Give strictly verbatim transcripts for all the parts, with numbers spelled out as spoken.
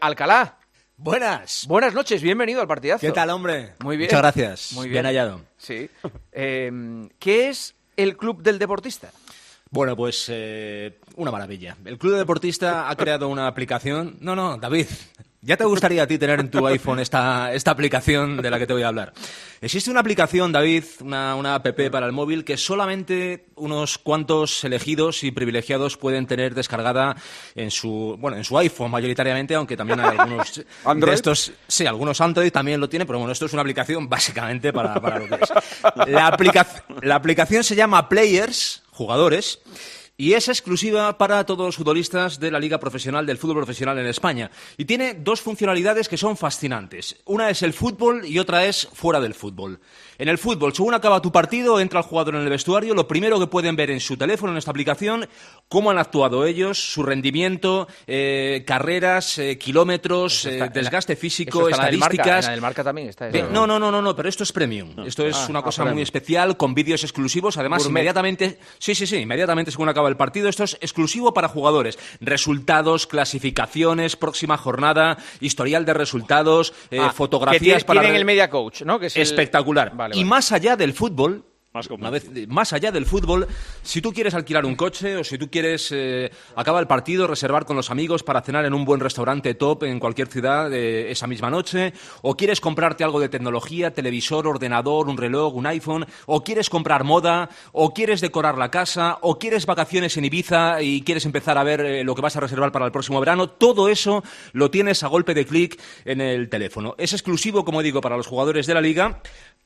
Alcalá. Buenas. Buenas noches, bienvenido al partidazo. ¿Qué tal, hombre? Muy bien. Muchas gracias. Muy bien. Bien hallado. Sí. Eh, ¿Qué es el Club del Deportista? Bueno, pues eh, una maravilla. El Club Deportista ha creado una aplicación... No, no, David, ya te gustaría a ti tener en tu iPhone esta, esta aplicación de la que te voy a hablar. Existe una aplicación, David, una, una app para el móvil que solamente unos cuantos elegidos y privilegiados pueden tener descargada en su, bueno, en su iPhone mayoritariamente, aunque también hay algunos de estos... Sí, algunos Android también lo tienen, pero bueno, esto es una aplicación básicamente para, para lo que es. La, aplica, la aplicación se llama Players, jugadores, y es exclusiva para todos los futbolistas de la Liga Profesional del Fútbol Profesional en España. Y tiene dos funcionalidades que son fascinantes. Una es el fútbol y otra es fuera del fútbol. En el fútbol, según acaba tu partido, entra el jugador en el vestuario, lo primero que pueden ver en su teléfono, en esta aplicación, cómo han actuado ellos, su rendimiento, eh, carreras, eh, kilómetros, eh, desgaste físico, estadísticas. En el Marca también está eso. No, no, no, no, no, pero esto es premium. Esto es ah, una cosa ah, muy especial, con vídeos exclusivos. Además, Gourmet. inmediatamente, sí, sí, sí, inmediatamente según acaba el partido, esto es exclusivo para jugadores. Resultados, clasificaciones, próxima jornada, historial de resultados, eh, ah, fotografías que para tienen ver... el Media Coach, ¿no? Que es el... Espectacular. Vale, y vale. más allá del fútbol, Más, una vez, más allá del fútbol, si tú quieres alquilar un coche o si tú quieres, eh, acaba el partido, reservar con los amigos para cenar en un buen restaurante top en cualquier ciudad eh, esa misma noche, o quieres comprarte algo de tecnología, televisor, ordenador, un reloj, un iPhone, o quieres comprar moda, o quieres decorar la casa, o quieres vacaciones en Ibiza y quieres empezar a ver eh, lo que vas a reservar para el próximo verano, todo eso lo tienes a golpe de clic en el teléfono. Es exclusivo, como digo, para los jugadores de la Liga.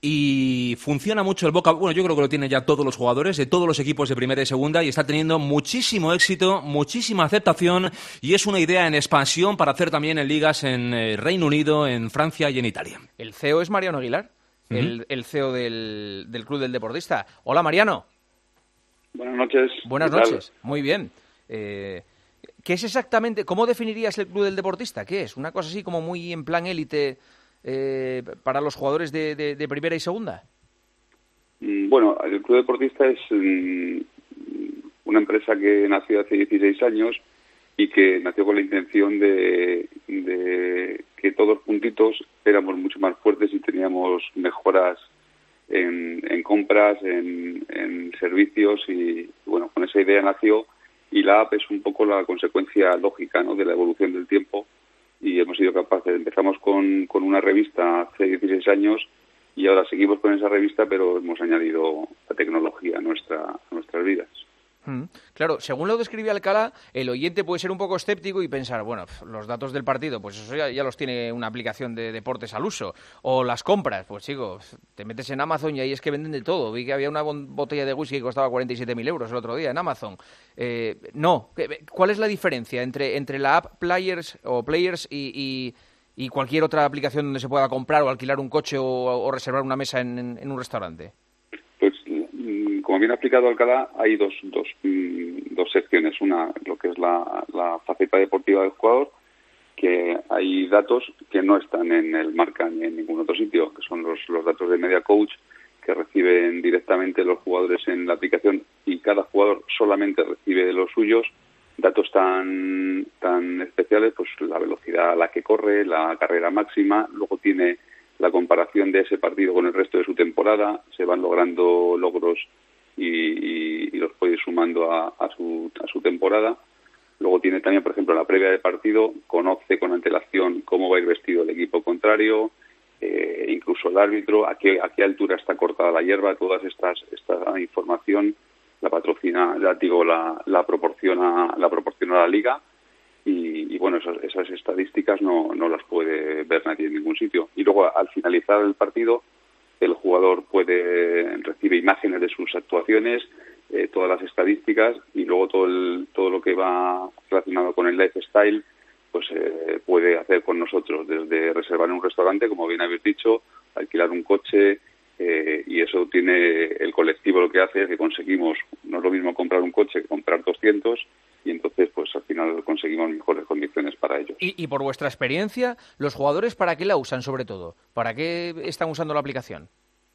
Y funciona mucho el boca... Bueno, yo creo que lo tienen ya todos los jugadores de todos los equipos de primera y segunda y está teniendo muchísimo éxito, muchísima aceptación y es una idea en expansión para hacer también en ligas en eh, Reino Unido, en Francia y en Italia. El C E O es Mariano Aguilar, uh-huh. el, el C E O del, del Club del Deportista. Hola, Mariano. Buenas noches. Buenas noches. Muy bien. Eh, ¿Qué es exactamente... ¿Cómo definirías el Club del Deportista? ¿Qué es? ¿Una cosa así como muy en plan élite... Eh, para los jugadores de, de, de primera y segunda? Bueno, el Club Deportista es um, una empresa que nació hace dieciséis años y que nació con la intención de, de que todos juntitos éramos mucho más fuertes y teníamos mejoras en, en compras, en, en servicios y, bueno, con esa idea nació y la app es un poco la consecuencia lógica, ¿no?, de la evolución del tiempo. Y hemos sido capaces, empezamos con, con una revista hace dieciséis años y ahora seguimos con esa revista, pero hemos añadido la tecnología a, nuestra, a nuestras vidas. Mm, claro, según lo describe Alcalá, el oyente puede ser un poco escéptico y pensar, bueno, los datos del partido, pues eso ya, ya los tiene una aplicación de deportes al uso. O las compras, pues chico, te metes en Amazon y ahí es que venden de todo. Vi que había una botella de whisky que costaba cuarenta y siete mil euros el otro día en Amazon. Eh, no, ¿cuál es la diferencia entre, entre la app Players o Players y, y, y cualquier otra aplicación donde se pueda comprar o alquilar un coche o, o reservar una mesa en, en, en un restaurante? Pues, como bien ha explicado Alcalá, hay dos, dos, dos secciones. Una, lo que es la, la faceta deportiva del jugador, que hay datos que no están en el Marca ni en ningún otro sitio, que son los, los datos de Media Coach que reciben directamente los jugadores en la aplicación y cada jugador solamente recibe los suyos. Datos tan, tan especiales, pues la velocidad a la que corre, la carrera máxima, luego tiene la comparación de ese partido con el resto de su temporada, se van logrando logros y, y, y los puede ir sumando a, a, su, a su temporada. Luego tiene también, por ejemplo, la previa de partido, conoce con antelación cómo va a ir vestido el equipo contrario, eh, incluso el árbitro, a qué, a qué altura está cortada la hierba, todas estas esta información la patrocina, la, digo, la, la proporciona la proporciona la liga. Y, y bueno, esas, esas estadísticas no, no las puede ver nadie en ningún sitio. Y luego, al finalizar el partido, el jugador puede recibe imágenes de sus actuaciones, eh, todas las estadísticas y luego todo el, todo lo que va relacionado con el lifestyle, pues eh, puede hacer con nosotros, desde reservar en un restaurante, como bien habéis dicho, alquilar un coche, eh, y eso tiene el colectivo, lo que hace es que conseguimos, no es lo mismo comprar un coche que comprar doscientos, y entonces pues al final conseguimos mejores condiciones para ellos. Y, y por vuestra experiencia, ¿los jugadores para qué la usan sobre todo? ¿Para qué están usando la aplicación?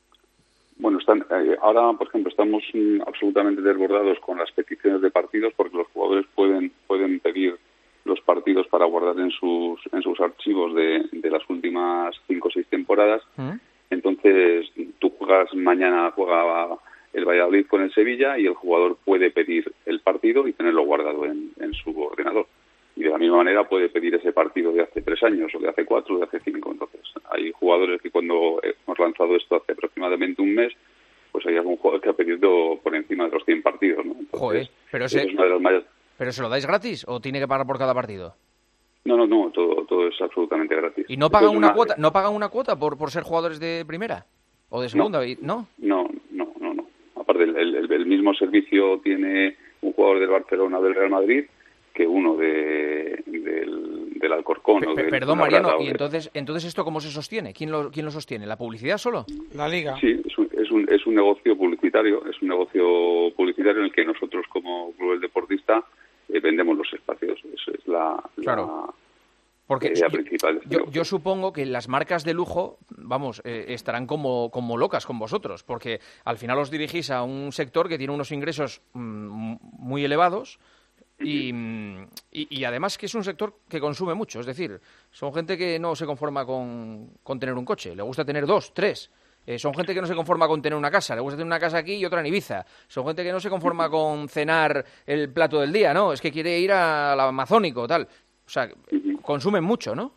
Bueno, están, eh, ahora, por ejemplo, estamos mm, absolutamente desbordados con las peticiones de partidos porque los jugadores pueden pueden pedir los partidos para guardar en sus en sus archivos de, de las últimas cinco o seis temporadas. ¿Mm? Entonces, tú juegas mañana, juega el Valladolid con el Sevilla y el jugador puede pedir el partido y tenerlo guardado en, en su ordenador. Y de la misma manera puede pedir ese partido de hace tres años, o de hace cuatro, o de hace cinco. Entonces, hay jugadores que cuando hemos lanzado esto hace aproximadamente un mes, pues hay algún jugador que ha pedido por encima de los cien partidos, ¿no? Entonces, Joder, pero, ese, es una de las mayores... ¿pero se lo dais gratis o tiene que pagar por cada partido? No, no, no, todo, todo es absolutamente gratis. ¿Y no pagan una, una cuota no pagan una cuota por, por ser jugadores de primera o de segunda? No, no, no, no. no. Aparte, el, el, el mismo servicio tiene un jugador del Barcelona o del Real Madrid que uno de, del, del Alcorcón. P o del, perdón, Mariano, ¿y entonces entonces esto cómo se sostiene? ¿Quién lo, quién lo sostiene? ¿La publicidad solo? La Liga. Sí, es un, es, un, es un negocio publicitario, es un negocio publicitario en el que nosotros como club del deportista eh, vendemos los espacios. Esa es la, claro. la Porque idea principal. Yo, yo supongo que las marcas de lujo, vamos, eh, estarán como, como locas con vosotros, porque al final os dirigís a un sector que tiene unos ingresos mmm, muy elevados. Y, y, y además que es un sector que consume mucho, es decir, son gente que no se conforma con, con tener un coche, le gusta tener dos, tres, eh, son gente que no se conforma con tener una casa, le gusta tener una casa aquí y otra en Ibiza, son gente que no se conforma con cenar el plato del día, no, es que quiere ir al Amazónico, tal, o sea, consumen mucho, ¿no?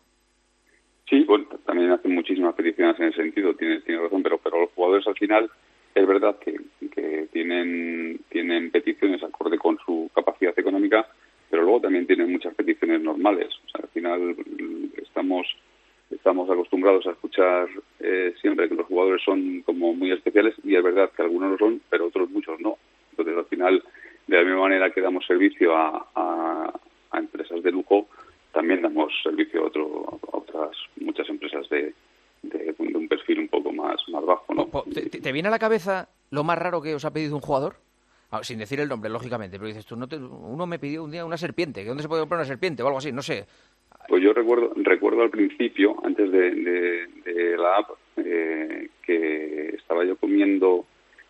Sí, bueno, también hacen muchísimas peticiones en ese sentido, tienes tiene razón, pero, pero los jugadores al final es verdad que, que tienen tienen peticiones acorde con su capacidad económica, pero luego también tienen muchas peticiones normales. O sea, al final estamos estamos acostumbrados a escuchar eh, siempre que los jugadores son como muy especiales, y es verdad que algunos lo son, pero otros muchos no. Entonces, al final, de la misma manera que damos servicio a, a, a empresas de lujo, también damos servicio a, otro, a otras muchas empresas de De, de un perfil un poco más, más bajo, ¿no? ¿Te, ¿Te viene a la cabeza lo más raro que os ha pedido un jugador? Ah, sin decir el nombre, lógicamente, pero dices tú, no te, uno me pidió un día una serpiente, que ¿dónde se puede comprar una serpiente o algo así? No sé. Pues yo recuerdo recuerdo al principio, antes de, de, de la app, eh, que estaba yo comiendo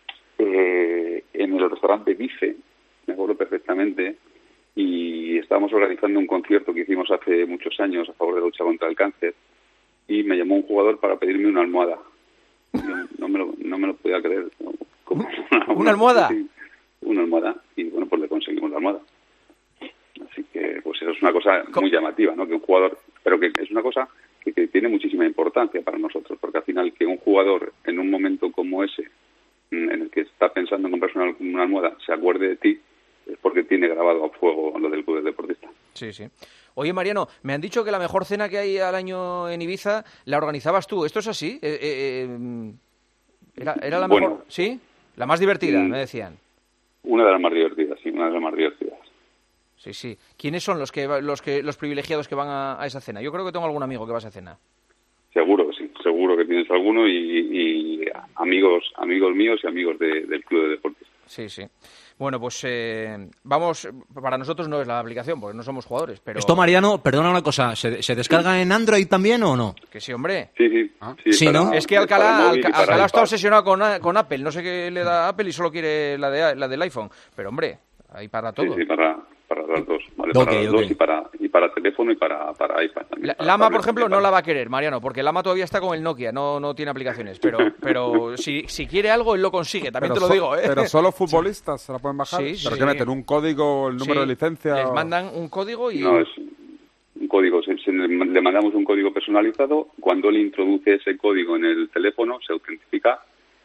eh, en el restaurante Bife, me acuerdo perfectamente, y estábamos organizando un concierto que hicimos hace muchos años a favor de la lucha contra el cáncer, y me llamó un jugador para pedirme una almohada. Yo no me lo, no me lo podía creer. Como una, ¿Una almohada? Sí, una almohada. Y bueno, pues le conseguimos la almohada. Así que, pues eso es una cosa muy llamativa, ¿no? Que un jugador, pero que es una cosa que, que tiene muchísima importancia para nosotros, porque al final que un jugador en un momento como ese, en el que está pensando en comprarse una, una almohada, se acuerde de ti, es porque tiene grabado a fuego lo del club del deportista. Sí, sí. Oye, Mariano, me han dicho que la mejor cena que hay al año en Ibiza la organizabas tú. ¿Esto es así? Eh, eh, eh, ¿era, ¿Era la bueno, mejor? ¿Sí? La más divertida, me decían. Una de las más divertidas, sí, una de las más divertidas. Sí, sí. ¿Quiénes son los que los que los privilegiados que van a, a esa cena? Yo creo que tengo algún amigo que va a esa cena. Seguro que sí, seguro que tienes alguno, y, y amigos amigos míos y amigos de, del club de deportes. Sí, sí. Bueno, pues eh, vamos, para nosotros no es la aplicación, porque no somos jugadores, pero... Esto, Mariano, perdona una cosa, ¿se, ¿se descarga en Android también o no? Que sí, hombre. Sí, sí. ¿Ah? sí, sí para, ¿no? Es que Alcalá, Alcalá, Alcalá está obsesionado con, con Apple, no sé qué le da Apple y solo quiere la, de, la del iPhone, pero hombre, hay para todo. Sí, sí, para... para las dos, ¿vale? Okay, para las okay. dos y para, y para teléfono y para, para iPad también. La, para Lama, tablet, por ejemplo, para... no la va a querer, Mariano, porque Lama todavía está con el Nokia, no, no tiene aplicaciones, pero pero si, si quiere algo, él lo consigue, también pero te lo digo, ¿eh? Pero solo futbolistas se la pueden bajar. Sí, ¿Pero sí. qué meten? ¿Un código, el número Sí, de licencia? les o... mandan un código y... No, es un código, se, se, le mandamos un código personalizado, cuando él introduce ese código en el teléfono, se autentifica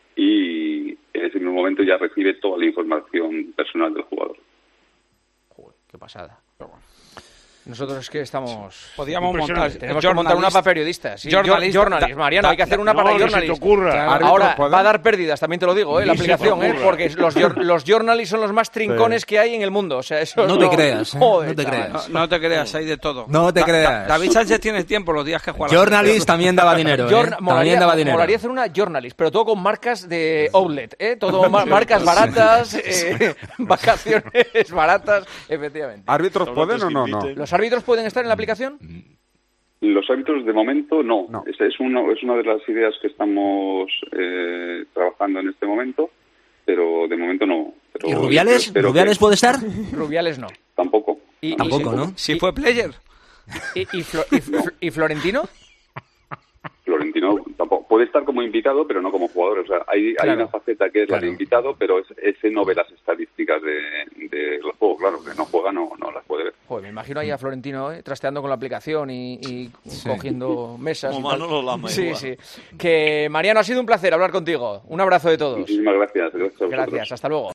y en ese mismo momento ya recibe toda la información personal del jugador. Joder, qué pasada. Nosotros es que estamos... Podíamos montar... Tenemos que montar una para periodistas. Sí, Journalist, journalist, da, Mariano, da, hay que hacer una no, para que journalist. se te ocurra. Claro. Ahora va a dar pérdidas, también te lo digo, ¿eh? La aplicación, ¿eh? Porque los, los journalists son los más trincones sí. que hay en el mundo. O sea, eso no, no te creas, ¿eh? Joder, no te creas. No, no te creas, hay de todo. No te da, creas. Da, David Sánchez tiene tiempo los días que juega. Journalist también daba dinero, ¿eh? Jorn molaría, también daba dinero. Molaría hacer una journalist, pero todo con marcas de outlet, ¿eh? Todo ma marcas baratas, eh, vacaciones baratas, efectivamente. ¿Árbitros pueden o no? no? ¿Los árbitros pueden estar en la aplicación? Los árbitros, de momento, no. no. Es, es, uno, es una de las ideas que estamos eh, trabajando en este momento, pero de momento no. Pero ¿Y Rubiales? ¿Rubiales que... puede estar? Rubiales no. Tampoco. Y, Tampoco, y, ¿no? Si fue player. ¿Y, y, Flo, y, Flo, ¿Y Florentino? Florentino tampoco puede estar como invitado, pero no como jugador. O sea, hay, claro, hay una faceta que es claro. la de invitado, pero es, ese no ve las estadísticas de, de los juegos. Claro, que no juega, no, no las puede ver. Joder, me imagino ahí a Florentino ¿eh? trasteando con la aplicación y, y sí. cogiendo mesas. Como y tal. Manolo Lama. Sí, igual. sí. Que Mariano, ha sido un placer hablar contigo. Un abrazo de todos. Muchísimas gracias. Gracias, a Gracias, hasta luego.